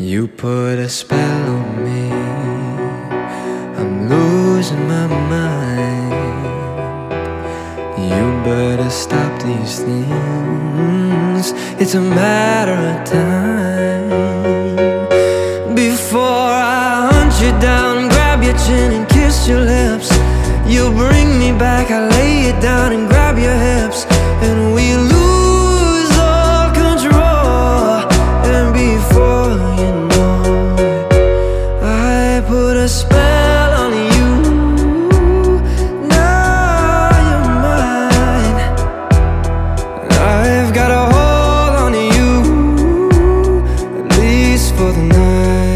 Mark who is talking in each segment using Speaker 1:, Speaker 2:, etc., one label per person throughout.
Speaker 1: You put a spell on me, I'm losing my mind. You better stop these things, it's a matter of time. Before I hunt you down, grab your chin and kiss your lips. You bring me back, I lay you down and grab your hips, and we lose all control. And before you know it, I put a spell on you. Now you're mine. I've got a hold on you, at least for the night.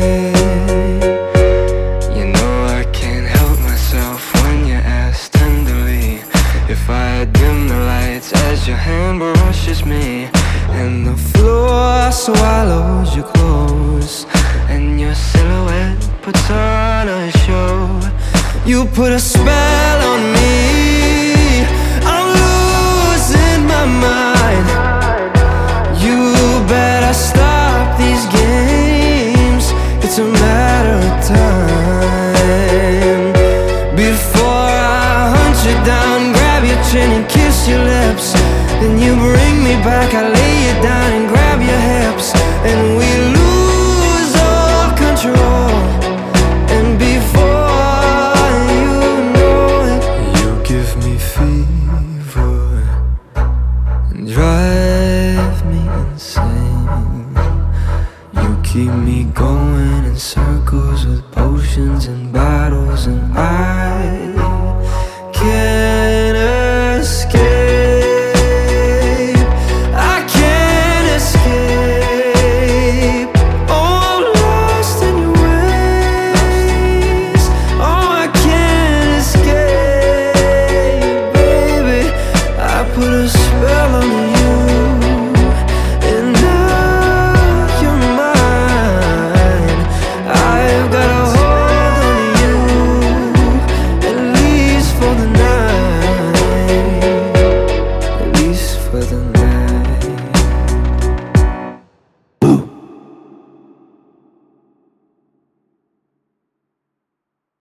Speaker 1: You know I can't help myself when you ask tenderly if I dim the lights as your hand brushes me, and the floor swallows your clothes, and your silhouette puts on a show. You put a spell on me, I'm losing my mind. You better stop these games, it's a matter of time. Before I hunt you down, grab your chin and kiss your lips, then you bring me back, I lay you down and grab your hips, and we